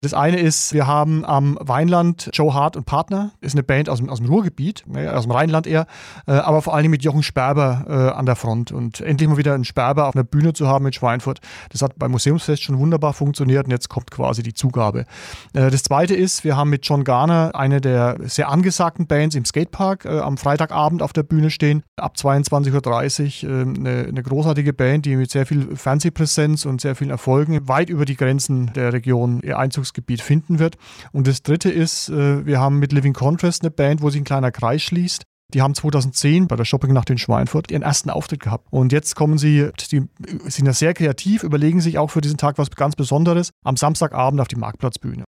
Das eine ist, wir haben am Weinland Joe Hart und Partner, ist eine Band aus dem Ruhrgebiet, aus dem Rheinland eher, aber vor allem mit Jochen Sperber an der Front. Und endlich mal wieder einen Sperber auf einer Bühne zu haben mit Schweinfurt, das hat beim Museumsfest schon wunderbar funktioniert und jetzt kommt quasi die Zugabe. Das zweite ist, wir haben mit John Garner eine der sehr angesagten Bands im Skatepark am Freitagabend auf der Bühne stehen, ab 22.30 Uhr, eine großartige Band, die mit sehr viel Fernsehpräsenz und sehr vielen Erfolgen weit über die Grenzen der Region ihr Einzugsgebiet finden wird. Und das dritte ist, wir haben mit Living Contrast eine Band, wo sich ein kleiner Kreis schließt. Die haben 2010 bei der Shoppingnacht in Schweinfurt ihren ersten Auftritt gehabt. Und jetzt die sind ja sehr kreativ, überlegen sich auch für diesen Tag was ganz Besonderes am Samstagabend auf die Marktplatzbühne.